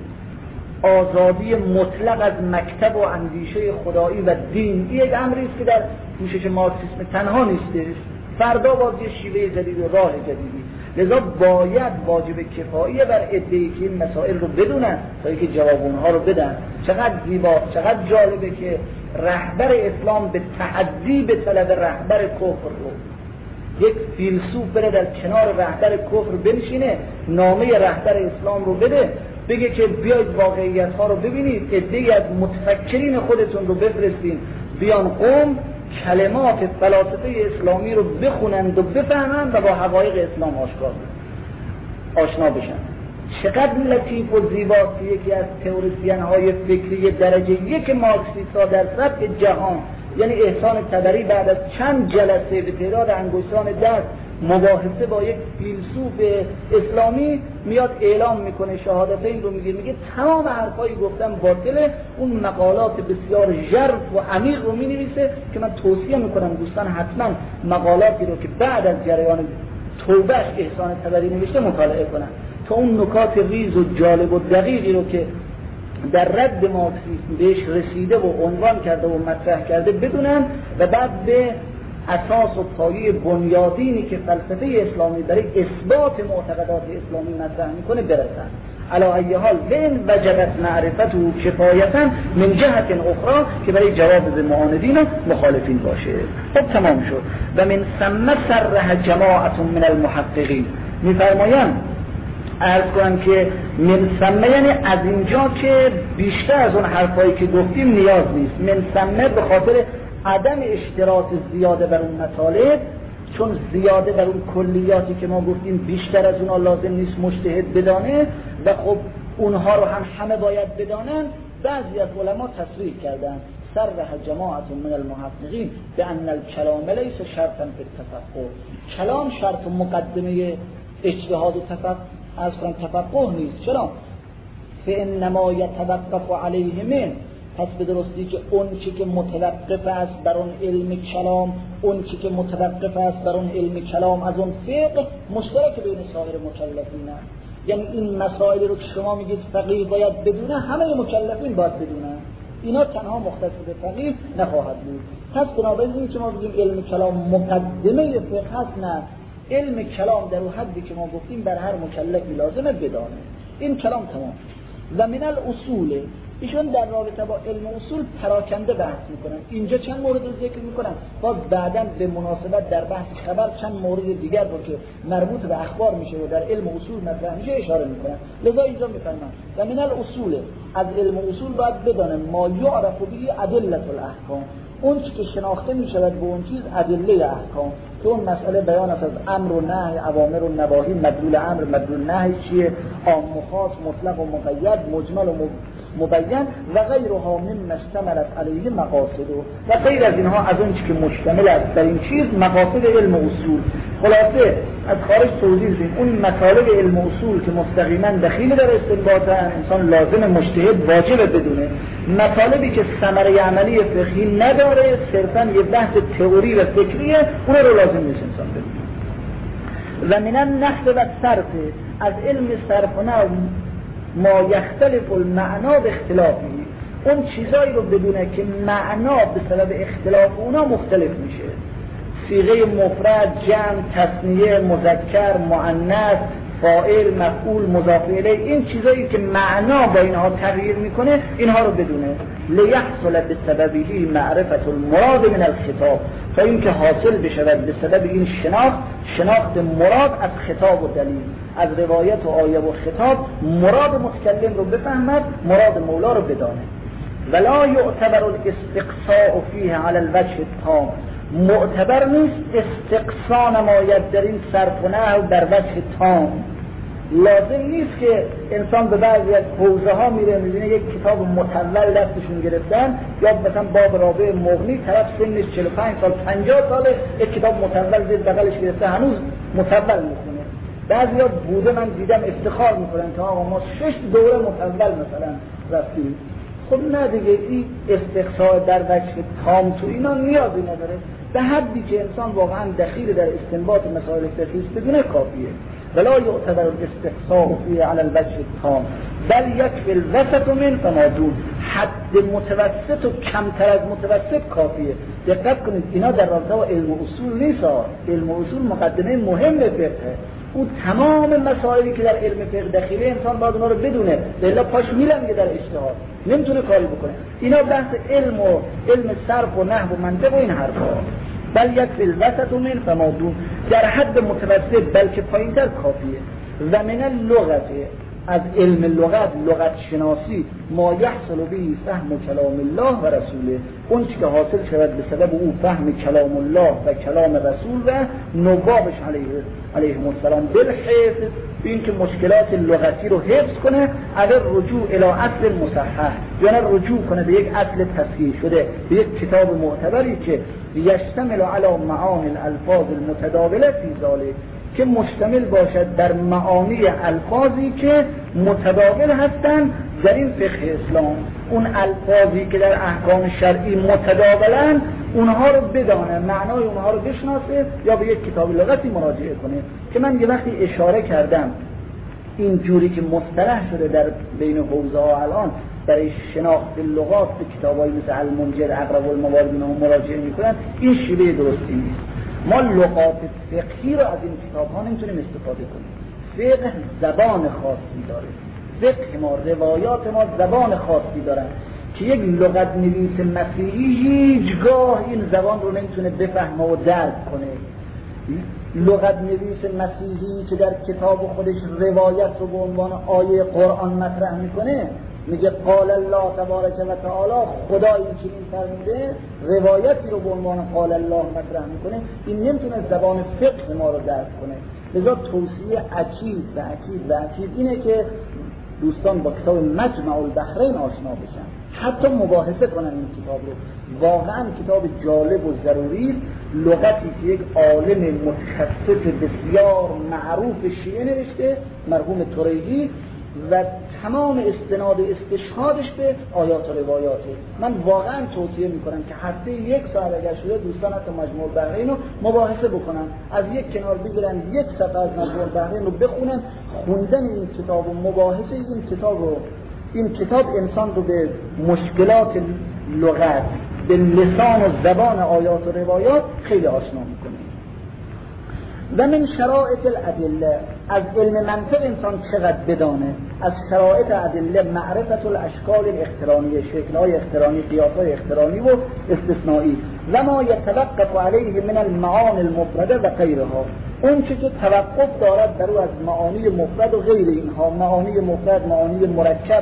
آزادی مطلق از مکتب و اندیشه خدایی و دین، این یک امری است که در پوشش مارکسیسم تنها نیستش، فردا باز یه شیوه جدید و راه جدیدی. لذا باید واجب کفاییه بر عده‌ای که این مسائل رو بدونن تا اینکه جواب اونها رو بدن. چقدر زیبا، چقدر جالبه که رهبر اسلام به تحدی به طلب رهبر کفر رو، یک فیلسوف بره در کنار رهبر کفر بنشینه، نامه رهبر اسلام رو بده، بگه که بیاید واقعیت ها رو ببینید، عده‌ای از متفکرین خودتون رو بفرستین بیان قم کلمات فلاسفه اسلامی رو بخونند و بفهمند و با حقایق اسلام آشکار آشنا بشن. چقدر لطیف و زیباست یکی از تئوریسین های فکری درجه یک مارکسیست ها در سطح جهان، یعنی احسان طبری، بعد از چند جلسه به تعداد انگشتان دست مباحثه با یک فیلسوف اسلامی میاد اعلام میکنه، شهادتین رو میگه، میگه تمام حرفایی گفتم باطله، اون مقالات بسیار ژرف و عمیق رو مینویسه که من توصیه میکنم دوستان حتما مقالاتی رو که بعد از جریان توبهش احسان طبری نوشته مطالعه کنن تا اون نکات ریز و جالب و دقیقی رو که در رد مارکسیسم بهش رسیده و عنوان کرده و مطرح کرده بدونن و بعد به اساس و پایه بنیادینی که فلسفه اسلامی برای اثبات معتقدات اسلامی مطرح میکنه برسن. علی ای حال بین وجبت معرفت و کفایتا من جهت اخرى که برای جواب به معاندین و مخالفین باشه. خب تمام شد. و من ثم صرح جماعت من المحققین، میفرمایند عرض کنم که من ثم یعنی از اینجا که بیشتر از اون حرفایی که گفتیم نیاز نیست. من ثم به خاطر عدم اشتراط زیاده بر اون مطالب، چون زیاده بر اون کلیاتی که ما گفتیم بیشتر از اونها لازم نیست مجتهد بدانه و خب اونها رو هم همه باید بدانن. بعضی از علما تصریح کردن صرح جماعت من المحققین بان الکلام لیس شرطا فی التفقه، کلام شرط و مقدمه اجتهاد و تفقه از کنم تفقه نیست. چرا؟ فانما یتوقف علیه من، پس به درستی که اون چی که متوقف است بر اون علم کلام، اون چی که متوقف است بر اون علم کلام از اون فقه مشترک بین سایر مکلفین است. یعنی این مسائل رو که شما میگید فقیه باید بدونه، همه مکلفین باید بدونن، اینا تنها مختص به فقیه نخواهد بود. پس بنابراین که ما بگیم علم کلام مقدمه فقه هست، نه، علم کلام در اون حدی که ما گفتیم بر هر مکلفی لازمه بدانه. این کلام تمام. و من الاصول، ایشون در رابطه با علم اصول پراکنده بحث میکنن. اینجا چند مورد رو ذکر میکنن، باز بعداً به مناسبت در بحث خبر چند مورد دیگر رو که مربوط به اخبار میشه و در علم اصول مطرح میشه اشاره میکنن. لذا اینجا میفرمان و من الاصول از علم اصول باید بدانه ما یعرف به ادله الاحکام، اون چی که شناخته می شود به اون چیز ادله احکام، که اون مسئله بیان است از امر و نهی، اوامر و نواهی، مدلول امر مدلول نهی چیه، عام و خاص، مطلق و مقید، مجمل و مبین و غیرها مما اشتملت علیه مقاصد و غیر از اینها از اون چی که مشتمل است در این چیز مقاصد علم اصول. خلاصه از خارج توضیح بدیم اون مطالب علم اصول که مستقیما دخیل در استنباطن، انسان لازم مجتهد واجب بدونه، مطالبی که ثمره عملی فقهی نداره صرفا یه بحث تئوری و فکریه، اون رو لازم نیست انسان بدونه. و من النحو و صرف، از علم صرف و نحو ما یختلف المعنا به اختلافی، اون چیزایی رو بدونه که معنا به سبب اختلاف اونا مختلف میشه، صیغه مفرد، جمع، تثنیه، مذکر، مؤنث، فاعل، مفعول، مضاف الیه، این چیزایی که معنا با اینها تغییر میکنه اینها رو بدونه. لیحصل بسببه معرفت المراد من الخطاب، تا اینکه حاصل بشود به سبب این شناخت شناخت مراد از خطاب و دلیل، از روایت و آیه و خطاب مراد متکلم رو بفهمد، مراد مولا رو بدانه. ولا یعتبر الاستقصاء فیه علی الوجه التام، معتبر نیست استقصا نماید در این صرف و نحو در وجه تام. لازم نیست که انسان به بعضی از حوزه ها میره میبینه یک کتاب مطول دستشون گرفتن، یا مثلا باب رابع مغنی، طرف سنش چهل و پنج سال پنجاه ساله یک کتاب مطول زیر بغلش گرفته هنوز مطول میخونه. بعضیا بوده من دیدم افتخار میکنن که آقا ما شش دوره مطول مثلا رفتیم. خب نه دیگه، این استقصاء در وجه تام تو اینا نیازی نداره، به حدی که انسان واقعا دخیل در استنباط مسائل فقهی است بدون کافیه. ولا یعتبر الاستقصاء فيه على الوجه التام بل یکفی الوسط من فما دون، حد متوسط و کمتر از متوسط کافیه. دقت کنید اینا در رابطه با علم اصول نیست، علم اصول مقدمه مهم فقهه، او تمام مسائلی که در علم فقه دخیله انسان باید اونا رو بدونه، الا پاش میلنگه در اجتهاد نمیتونه کاری بکنه. اینا بحث علم و علم صرف و نحو و منطق و این حرفا. بل یکفی الوسط من فما دون، در حد متوسط بلکه پایینتر کافیه. و من اللغت، از علم لغت، لغت شناسی، ما یحصل به فهم کلام الله و رسوله، اون چی که حاصل شود به سبب او فهم کلام الله و کلام رسول و نوابش علیه علیهم السلام، بالحفظ، این که مشکلات لغتی رو حفظ کنه، اگر رجوع الی اصل مصحح، یعنی رجوع کنه به یک اصل تصحیح شده، به یک کتاب معتبری که یشتمل علی معانی الالفاظ المتداوله فی ذلک، که مشتمل باشد در معانی الفاظی که متداول هستند در این فقه اسلام. اون الفاظی که در احکام شرعی متداولن اونها رو بدانه، معنای اونها رو بشناسه، یا به یک کتاب لغتی مراجعه کنه. که من یه وقتی اشاره کردم این جوری که مصطلح شده در بین حوزه ها الان برای شناخت لغات به کتابایی مثل المنجر، اقرب الموارد مراجعه میکنن، این شیوه درستی نیست. ما لغات فقهی رو از این کتاب ها نمیتونیم استفاده کنیم. فقه زبان خاصی داره، فقه ما، روایات ما زبان خاصی دارن که یک لغت نویس مسیحی هیچگاه این زبان رو نمیتونه بفهمه و درک کنه. لغت نویس مسیحی که در کتاب خودش روایت رو به عنوان آیه قرآن مطرح میکنه، میگه قال الله تبارک و تعالی، خدا این چنین فرموده، روایتی رو به عنوان قال الله مطرح میکنه، این نمیتونه زبان فقه ما رو درک کنه. لذا توصیه عجیب و عجیب و عجیب اینه که دوستان با کتاب مجمع البحرین آشنا بشن، حتی مباحثه کنن این کتاب رو. واقعا کتاب جالب و ضروری، لغتی که یک عالم متخصص بسیار معروف شیعه نوشته، مرحوم تریدی، و تمام استناد استشهادش به آیات و روایاته. من واقعا توصیه میکنم که هفته یک ساعت اگر شده دوستان حتی مجموع البحرین رو مباحثه بکنن، از یک کنار بگیرن یک صفحه از مجموع البحرین رو بخونن. خوندن این کتاب و مباحثه این کتاب رو، این کتاب انسان رو به مشکلات لغت، به لسان و زبان آیات و روایات خیلی آشنا میکنه. و من شرائط الادله، از علم منطق انسان چقدر بدانه. از شرائط ادله معرفت الاشکال الاقترانیه، شکل‌های اقترانی، قیاس‌های اقترانی و استثنایی، و ما یتوقف علیه من المعانی المفرده و غیرها، اون چه که توقف دارد در او از معانی مفرد و غیر اینها، معانی مفرد، معانی مرکب،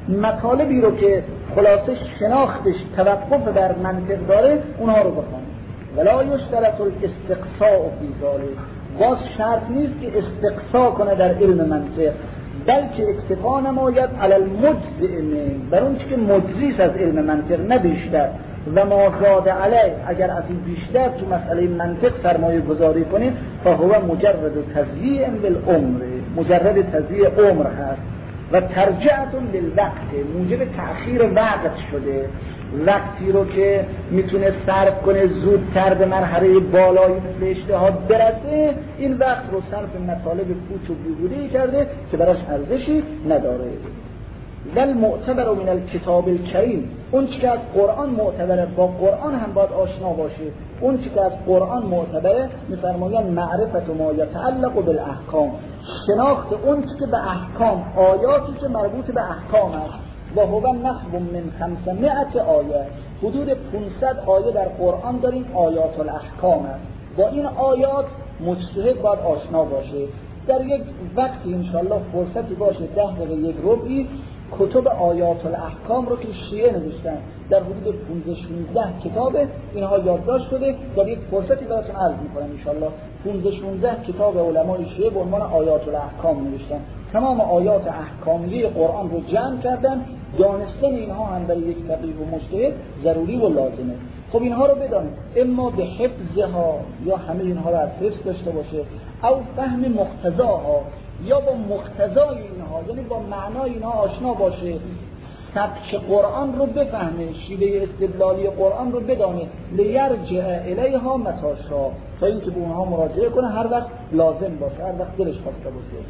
مطالبی رو که خلاصه شناختش توقف بر منطق داره اونها رو بخوان. ولا یشترط الاستقصاء فی ذلک، باز شرط نیست که استقصا کنه در علم منطق، بلکه اکتفا نماید علی المجزئ منه، بر اون که مجزی از علم منطق نه بیشتر. و ما زاد علیه، اگر از این بیشتر تو مسئله منطق سرمایه گذاری کنید فهو مجرد تضییع بالعمر، مجرد تضییع عمر هست. و ترجعتون للوقت، موجب تأخیر وقت شده، وقتی رو که میتونه صرف کنه زودتر به مرحله بالایی مثل اجتهاد برسه، این وقت رو صرف مطالب پوچ و بیهوده‌ای کرده که براش ارزشی نداره. ول معتبر من الکتاب الکریم، اون چی که از قرآن معتبره با قرآن هم باید آشنا باشه. اون چی که از قرآن معتبره میفرمایند معرفت ما یتعلق بالاحکام، شناخت اون چی که به احکام، آیاتی که مربوط به احکام است. و هو نحو من خمسمائة آیه، حدود پانصد آیه در قرآن داریم آیات الاحکام است. با این آیات مجتهد باید آشنا باشه. در یک وقتی انشالله فرصتی باشه ده دقیقه یک ربعی کتب آیات الاحکام رو که شیعه نوشتن در حدود پانزده شانزده کتاب، اینها یادداشت شده. در یک فرصتی براتون عرض میکنم انشالله. پانزده شانزده کتاب علمای شیعه به عنوان آیات الاحکام نوشتن، تمام آیات احکامیه قرآن رو جمع کردن. دانستن اینها هم برای یک فقیه و مجتهد ضروری و لازمه. خب اینها رو بدانید، اما به حفظها، یا همه اینها رو از حفظ داشته باشه، او فهم مقتضاها، یا با مقتضای اینها یعنی با معنای اینها آشنا باشه، سبک قرآن رو بفهمه، شیوه استدلالی قرآن رو بدانه، لیرجع الیها متی شاء، تا اینکه به اونها مراجعه کنه هر وقت لازم باشه، هر وقت دلش خواسته باشه.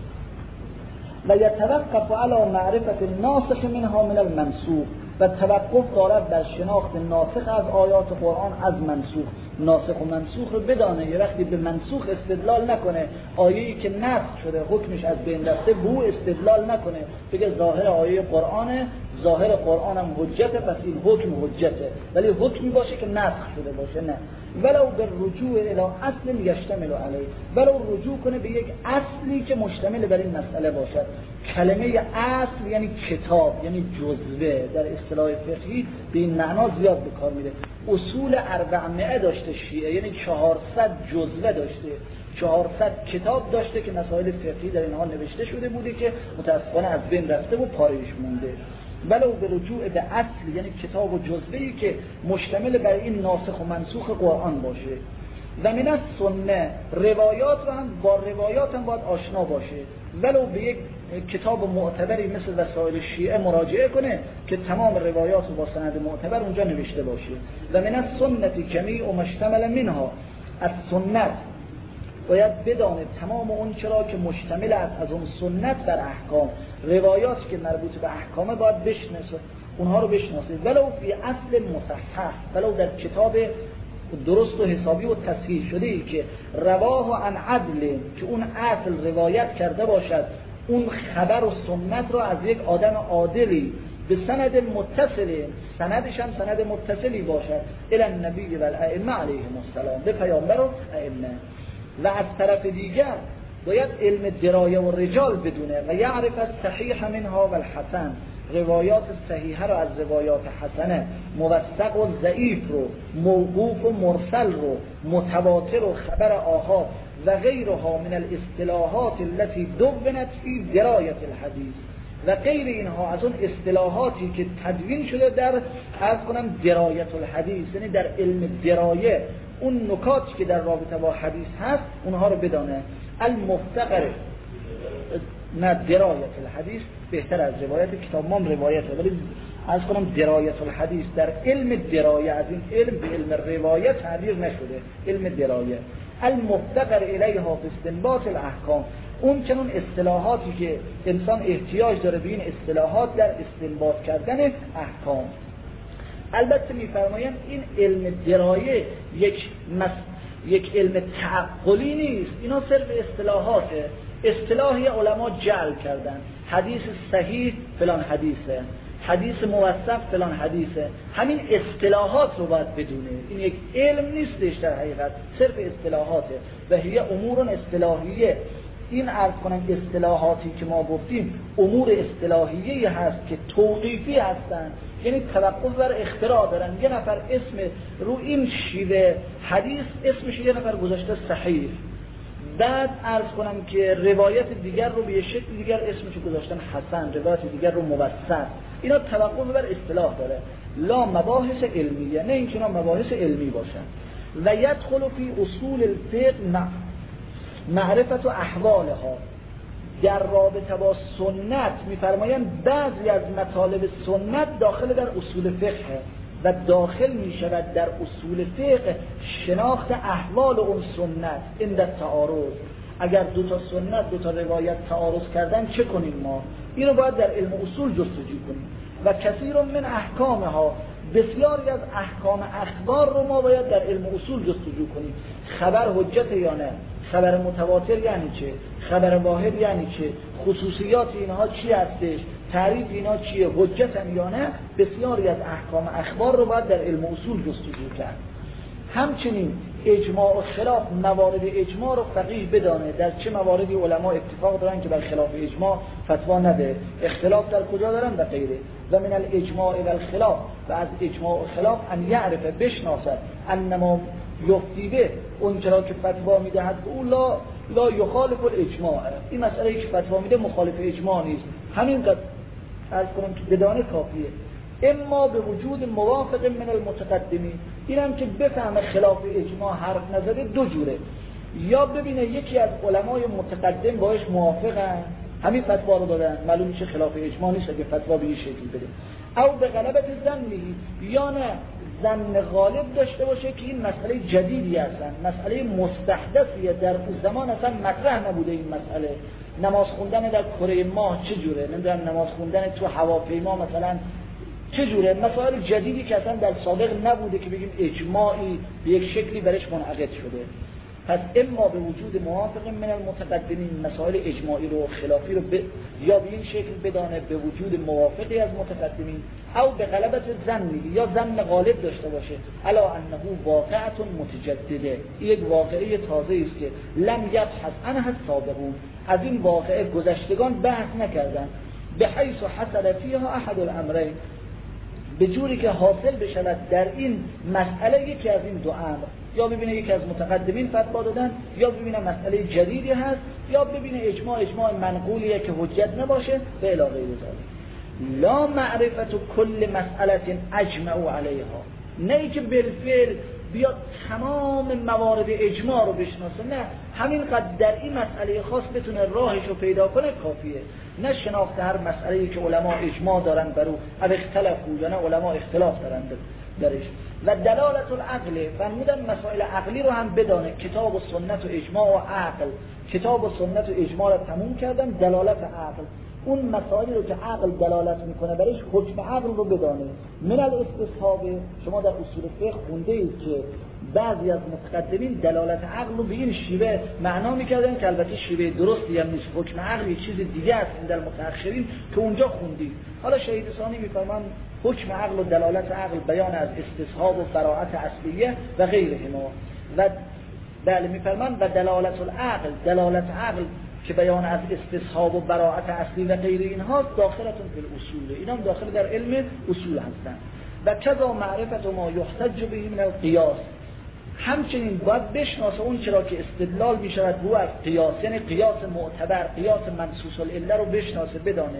و یتوقف علی معرفت الناسخ منها من المنسوخ، و توقف دارد در شناخت ناسخ از آیات قرآن از منسوخ. ناسخ و منسوخ رو بدانه، یه وقتی به منسوخ استدلال نکنه، آیه‌ای که نسخ شده حکمش از بین رفته به او استدلال نکنه، بگه ظاهر آیه قرآنه، ظاهر قرآن هم حجته، پس این حکم حجته، ولی حکمی باشه که نسخ شده باشه نه. ولو به رجوع الی اصل یشتمل علیه، ولو رجوع کنه به یک اصلی که مشتمل بر این مسئله باشد. کلمه اصل یعنی کتاب، یعنی جزوه، در اصطلاح فقهی به این معنا زیاد به کار میره. اصول اربعمائه داشته شیعه، یعنی چهارصد جزوه داشته، چهارصد کتاب داشته که مسائل فقهی در اینها نوشته شده بوده که متاسفانه از بین رفته و پاره‌اش مونده. ولو به رجوع به اصل یعنی کتاب و جزوه‌ای که مشتمل بر این ناسخ و منسوخ قرآن باشه. و من السنه، روایات رو هم با روایات هم باید آشنا باشه، ولو به یک کتاب معتبری مثل وسائل شیعه مراجعه کنه که تمام روایات رو با سند معتبر اونجا نوشته باشه. و من السنه جمیع و مشتمل منها، از سنت باید بدانه تمام اون چرا که مشتمل است از اون سنت بر احکام، روایاتی که مربوط به احکامه باید بشناسه، اونها رو بشناسه. ولو فی اصل مصحح، ولو در کتاب درست و حسابی و تصحیح شده ای که رواه عن عدل، که اون اصل روایت کرده باشد اون خبر و سنت را از یک آدم عادلی به سند متصل، سندش هم سند متصلی باشد الی النبی و الائمه علیهم السلام، به پیامبر و ائمه. و از طرف دیگر باید علم درایه و رجال بدونه و یعرف الصحیح منها و الحسن، روایات صحیحه رو از روایات حسنه، موثق و ضعیف رو، موقوف و مرسل رو، متواتر و خبر آحاد و غیرها من الاصطلاحات التي دونت فی درایت الحدیث، و غیر اینها از اون اصطلاحاتی که تدوین شده در عرض کنم درایت الحدیث، یعنی در علم درایه اون نکاتی که در رابطه با حدیث هست اونها رو بدانه. المفتقر نه درایت الحدیث بهتر از روایت، کتاب ما روایته، ولی عرض کنم درایت الحدیث در علم درایه، از این علم به علم روایت تعبیر نشده، علم درایه. المفتقر الیها فی استنباط الاحکام، اون چنون اصطلاحاتی که انسان احتیاج داره به این اصطلاحات در استنباط کردن احکام. البته میفرمایند این علم درایه یک مس... یک علم تعقلی نیست، اینا صرف اصطلاحاته، اصطلاحی علما جعل کردن، حدیث صحیح فلان حدیثه، حدیث موثق فلان حدیثه، همین اصطلاحات رو باید بدونه، این یک علم نیستش در حقیقت، صرف اصطلاحاته. و هی امور اصطلاحیه این عرض کنم اصطلاحاتی که ما گفتیم امور اصطلاحیه‌ای هست که توقیفی هستن، یعنی توقف بر اختراع دارن. یه نفر اسم رو این شیوه حدیث اسمش یه نفر گذاشته صحیح، بعد عرض کنم که روایت دیگر رو به شکل دیگر اسمش رو گذاشتن حسن، روایت دیگر رو موثق. اینا توقف بر اصطلاح داره، لا مباحث علمیه، نه اینکه اینا مباحث علمی باشن. و یدخل فی اصول الفقه معرفت و احوالها، در رابطه با سنت میفرمایند بعضی از مطالب سنت داخل در اصول فقه و داخل می شود در اصول فقه شناخت احوال اون سنت. این در تعارض، اگر دو تا سنت دو تا روایت تعارض کردن چه کنیم ما؟ اینو باید در علم اصول جستجو کنیم. و کثیر من احکامها، بسیاری از احکام اخبار رو ما باید در علم اصول جستجو کنیم. خبر حجت یا نه؟ خبر متواتر یعنی چه؟ خبر واحد یعنی چه؟ خصوصیات اینها چی هستش؟ تعریف اینا چیه؟ حجتن یا نه؟ بسیاری از احکام اخبار رو باید در علم اصول جستجو کرد. همچنین اجماع و خلاف، موارد اجماع رو فقیه بدانه، در چه مواردی علما اتفاق دارن که بر خلاف اجماع فتوا نده، اختلاف در کجا دارن و غیره. و من الاجماع و الخلاف، و از اجماع و خلاف ان یعرف بشناسد انما یفتی به، اون چرا که فتوا میدهد او لا لا یخالف الاجماع، این مسئله که فتوا میده مخالف اجماع نیست، همین قد عرض کنم که بدانه کافیه. اما به وجود موافق من المتقدمین، اینم که بفهمه خلاف اجماع حرف نزده دو جوره، یا ببینه یکی از علمای متقدم باش موافقن همین فتوا رو دادن، معلوم میشه خلاف اجماع نیست اگه فتوا به این شکل بده. او به غلبت ظنی، یا نه ظن غالب داشته باشه که این مسئله جدیدی هستن، مسئله مستحدثیه، در اون زمان اصلا مطرح نبوده این مسئله. نماز خوندن در کره ماه چجوره؟ نمیدونم نماز خوندن تو هواپیما مثلا چجوره؟ مسائل جدیدی که اصلا در سابق نبوده که بگیم اجماعی به یک شکلی برش منعقد شده. پس اما به وجود موافق من المتقدمین، مسائل اجماعی رو خلافی رو ب... یا به این شکل بدانه به وجود موافقی از متقدمین، او به غلبت ظنی، یا ظن غالب داشته باشه الا انه واقعه متجدده، یک واقعه تازه است که لم یبحث عنها السابقون، از این واقعه گذشتگان بحث نکردن، به حیث حصل فیها احد الامرین، به جوری که حاصل بشود در این مسئله یکی از این دو امر، یا ببینه یکی از متقدمین فتوا دادن، یا ببینه مسئله جدیدی هست، یا ببینه اجماع اجماع منقولیه که حجت نباشه به علاوه ذلك. لا معرفت کل مسئله اجمعوا علیها، نه که بالفعل بیاد تمام موارد اجماع رو بشناسه، نه همین قدر در این مسئله خاص بتونه راهش رو پیدا کنه کافیه، نه شناخت هر مسئله‌ای که علما اجماع دارن برو او اختلافو یا نه علما اختلاف دارن درش. و دلالت العقل، فرمودن مسائل عقلی رو هم بدانه، کتاب و سنت و اجماع و عقل، کتاب و سنت و اجماع رو تموم کردن، دلالت عقل، اون مسائلی رو که عقل دلالت میکنه برش حکم عقل رو بدانه. من الاستصحاب، شما در اصول فقه خونده اید که بعضی از متقدمین دلالت عقل رو به این شیوه معنا میکردن که البته شیوه درستی هم نیست، حکم عقل یه چیز دیگه است در متأخرین که اونجا خوندید. حالا شهید ثانی میفرمان حکم عقل و دلالت عقل بیان از استصحاب و براءت اصلیه و غیرهما. و بله میفرمان و دلالت العقل، دلالت عقل که بیان از استصحاب و براءت اصلی و غیر اینها داخلتون فی الاصول، اینا هم داخل در علم اصول هستن. و کذا معرفت ما یحتج به من القیاس، همچنین باید بشناسه اون چرا که استدلال می شود رو از قیاس، یعنی قیاس معتبر، قیاس منصوص العله رو بشناسه بدانه.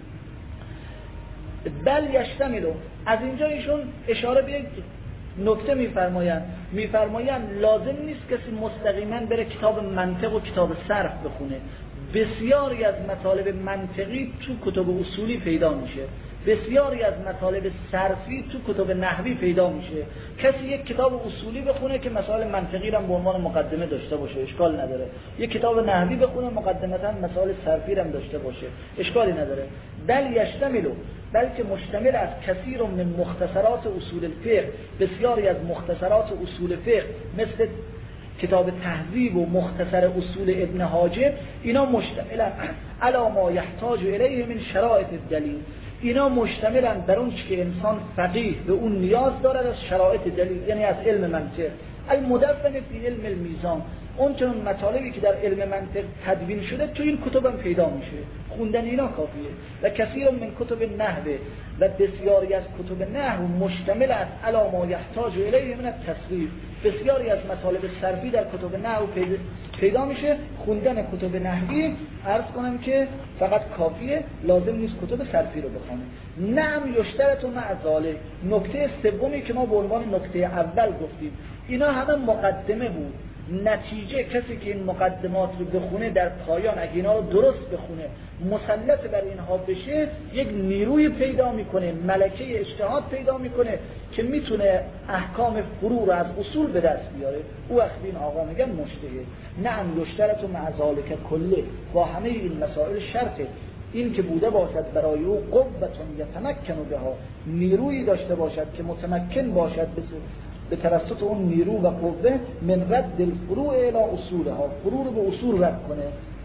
بل یشتملو، از اینجا ایشون اشاره به یک نکته میفرمایند، میفرمایند لازم نیست کسی مستقیما بره کتاب منطق و کتاب صرف بخونه، بسیاری از مطالب منطقی تو کتب اصولی پیدا میشه، بسیاری از مطالب صرفی تو کتب نحوی پیدا میشه. کسی یک کتاب اصولی بخونه که مسائل منطقی رو به عنوان مقدمه داشته باشه، اشکال نداره. یک کتاب نحوی بخونه مقدمتاً مسائل صرفی رو هم داشته باشه، اشکالی نداره. بل یشتملو، بلکه مشتمل از کثیر من مختصرات اصول الفقه، بسیاری از مختصرات اصول فقه مثل کتاب تهذیب و مختصر اصول ابن حاجب، اینا مشتملن علی ما یحتاج الیه من شرایط الدلیل، اینا مشتملن بر اون که انسان فقیه به اون نیاز دارد از شرایط دلیل، یعنی از علم منطق. المدون فی علم المیزان، اون چون مطالبی که در علم منطق تدوین شده تو این کتب هم پیدا میشه، خوندن اینا کافیه. و کثیر من کتب نحو و بسیاری از کتب نحو مشتمل است علی ما یحتاج الیه من التصریف. بسیاری از مطالب صرفی در کتب نحو پیدا میشه. خوندن کتب نحوی عرض کنم که فقط کافیه، لازم نیست کتب صرفی رو بخونیم. نعم یشترط مع ذلک. نکته سومی که ما به عنوان نکته اول گفتیم، اینا همه مقدمه بود. نتیجه کسی که این مقدمات رو بخونه در پایان اگه اینا رو درست بخونه، مسلط بر اینها بشه، یک نیروی پیدا میکنه، ملکه اجتهاد پیدا میکنه که میتونه احکام فروع رو از اصول به دست بیاره. او وقت این آقا میگن مجتهد. نعم یشترط مع ذلک کله. با همه این مسائل شرطه این که بوده باشد برای او قوتون یتمکن بها، نیرویی داشته باشد که متمکن باشد به توسط اون نیرو و قوه من رد الفروع الی اصولها، فروع رو به اصول رد کنه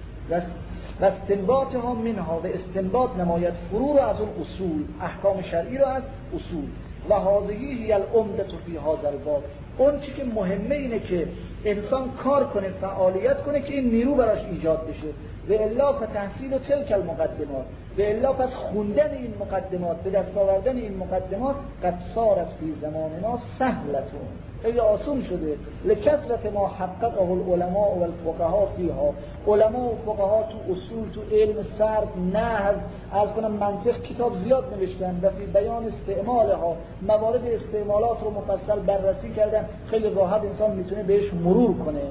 و استنباطها منها، و استنباط نماید فروع رو از اون اصول، احکام شرعی رو از اصول. و هذه هی العمدة فی هذا الباب. اون چی که مهمه اینه که انسان کار کنه، فعالیت کنه که این نیرو براش ایجاد بشه. و الا فتحصیل تلک المقدمات، و الا پس خوندن این مقدمات، به دست آوردن این مقدمات قد صارت فی زماننا سهلتون، خیلی آسون شده. لکثرت ما حققه العلماء و الفقهاء فیها. علما و فقها تو اصول، تو علم صرف، نحو، از کنم منطق کتاب زیاد نوشتن و فی بیان استعمالها، موارد استعمالات رو مفصل بررسی کردن، خیلی راحت انسان میتونه بهش مرور کنه.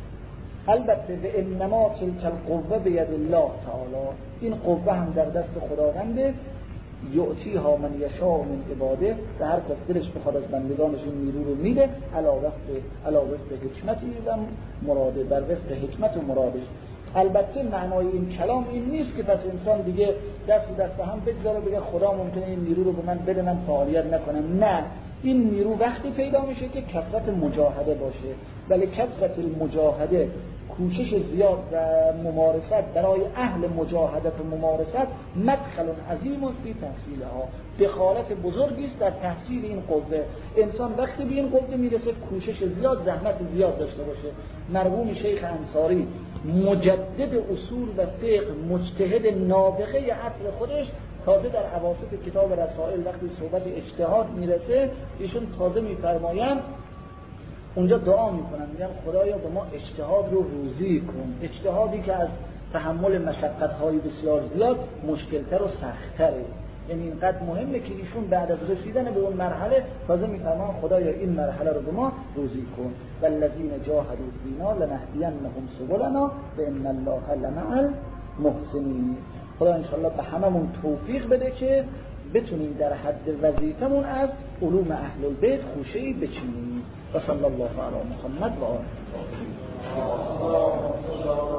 البته به انما تلک القوه بید الله تعالی، این قوه هم در دست خداونده. یعطیها من یشاء من عباده، و هر کس دلش بخواد از بندگانش این نیرو رو میده، علا وفق علا وفق حکمتی و مراده، بر وفق حکمت و مرادش. البته معنای این کلام این نیست که پس انسان دیگه دست دست هم بگذاره بگه خدا ممکنه این نیرو رو به من بده من فعالیت نکنم. نه، این نیرو وقتی پیدا میشه که کثرت مجاهده باشه. ولی کثرت المجاهده، کوشش زیاد و ممارست برای اهل مجاهدت و ممارست، مدخل عظیم فی تحصیلها، دخالت بزرگی است در تحصیل این قوه. انسان وقتی به این قوه میرسه کوشش زیاد، زحمت زیاد داشته باشه. مرحوم شیخ انصاری مجدد اصول و فقه، مجتهد نابغه عصر خودش، تازه در اواسط کتاب رسائل وقتی صحبت اجتهاد میرسه، ایشون تازه میفرمایند، اونجا دعا میکنن، میگن خدایا به ما اجتهاد رو روزی کن، اجتهادی که از تحمل مشقت‌های بسیار زیاد مشکلتر و سخت‌تره. یعنی اینقدر مهمه که ایشون بعد از رسیدن به اون مرحله تازه میفرمان خدایا این مرحله رو به ما روزی کن. والذین جاهدوا فینا لنهدینهم سبلنا و ان الله لمع المحسنین. خدا ان شاءالله به هممون توفیق بده که بتونیم در حد وظیفمون از علوم اهل البیت خوشه‌ای بچینیم. و صلی الله علی محمد و آله.